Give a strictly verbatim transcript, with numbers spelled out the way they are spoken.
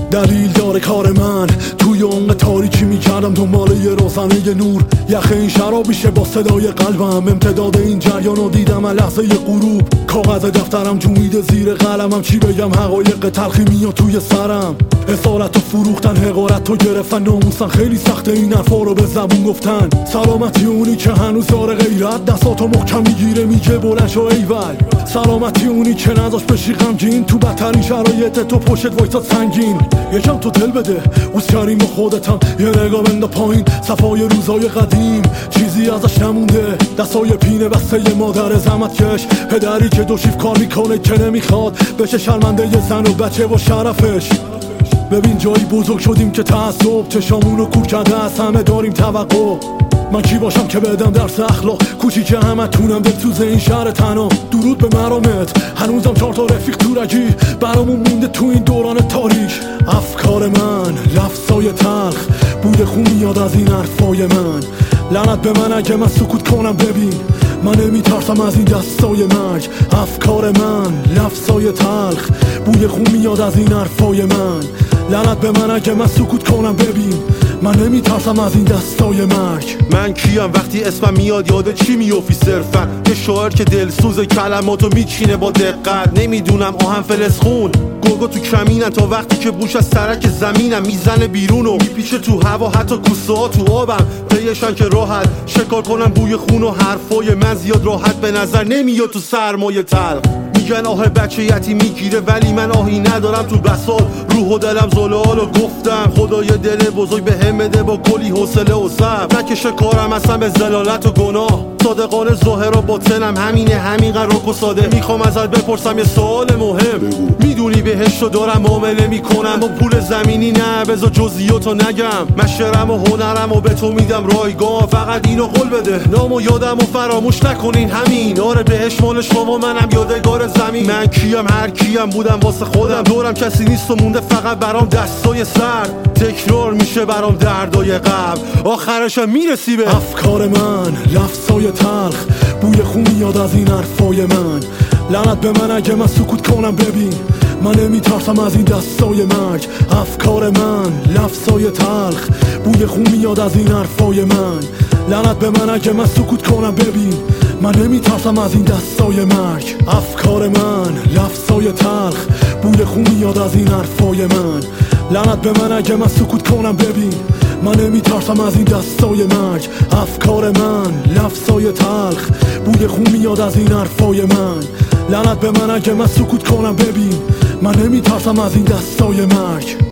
دلیل داره کار من توی اون تاریکی میکردم دنبال یه روزنه یه نور. یخ این شراب میشه با صدای قلبم، امتداد این جریان رو دیدم لحظه ی غروب. کاغذ دفترم جومیده زیر قلمم، چی بگم حقایق تلخی میاد توی سرم. اصالت و فروختن، حقارت و گرفتن ناموسن، خیلی سخته این حرفا رو به زبون گفتن. سلامتی اونی که هنوز داره غیرت، دستاتو محکم میگیره میگه بلند شو ایول. سلامتی اونی که نذاش بشی غمگین، تو بدترین شرایط تو پشت وایساد سنگین. یکم تو دل بده اوز کریم با خودتم، یه نگاه بنده پایین صفای روزای قدیم. چیزی ازش نمونده، دستای پینه بسته مادر زحمت کش، پدری که دو شیف کار میکنه که نمیخواد بشه شرمنده یه زن و بچه و شرفش. ببین جایی بزرگ شدیم که تعصب چشامونو کور کرده، از همه داریم توقع. من کی باشم که بدم درس اخلاق، کوچیک همه تونم دلسوز این شهر تنها. درود به مرامت، هنوزم چهار تا رفیق تورجی برامون مونده تو این دوران تاریک. افکار من لفظای تلخ، بوی خون میاد از این حرفای من. لعنت به من اگه من سکوت کنم، ببین من نمیترسم از این دستای مرگ. افکار من لفظای تلخ، بوی خون میاد از این حرفای من. لعنت به من اگه من سکوت کنم، ببین من نمیترسم از این دستای مرگ. من کیم وقتی اسمم میاد یاد چی میافتی؟ صرفا یه شاعر که دلسوز کلماتو میچینه با دقت. نمیدونم آهن فلسخون گرگا تو کمینن، تا وقتی که بوش از سرک زمینم میزنه بیرون و میپیچه تو هوا، حتی کوسه ها تو آبم پیشن که راحت شکار کنم بوی خون و حرفای من زیاد راحت به نظر نمیاد تو سرمایه تلخ. میگن آه بچه یتی میگیره ولی من آهی ندارم تو بساط، روح و دلم زلالو گفتم خدای دل بزرگ به هم بده با کلی حوصله و صبر. نکشه کارم اصلا به زلالت و گناه، صادقانه ظاهر و باطنم همینه، همین قرق و ساده. میخوام ازت بپرسم یه سوال مهم، میدونی بهشتو دارم معامله میکنم با پول زمینی؟ نه بذار جزئیاتو نگم، من شعرم و هنرم و به تو میدم رایگان، فقط اینو قول بده نام و یادم و فراموش نکنین همین. آره بهش مال شما، منم یادگار زمین. من کیم هر کیم بودم واسه خودم، دورم کسی نیست و مونده فقط برام دستای سرد. تکرار میشه برام دردای قبل، آخرشم میرسی به افکار من لفظای تلخ، بوی خون میاد از این حرفای من. لعنت به من اگه من سکوت کنم، ببین من نمیترسم از این دستای مرگ. افکار من لفظای تلخ، بوی خون میاد از این حرفای من. لعنت به من اگه من سکوت کنم، ببین من نمیترسم از این دستای مرگ. افکار من لفظای تلخ، بوی خون میاد از این حرفای من. لعنت به من اگه من سکوت کنم، ببین من نمیترسم از این دستای مرگ. افکار من لفظای تلخ، بوی خون میاد از این حرفای من. لعنت به من اگه من سکوت کنم، ببین من نمیترسم از این دستای مرگ.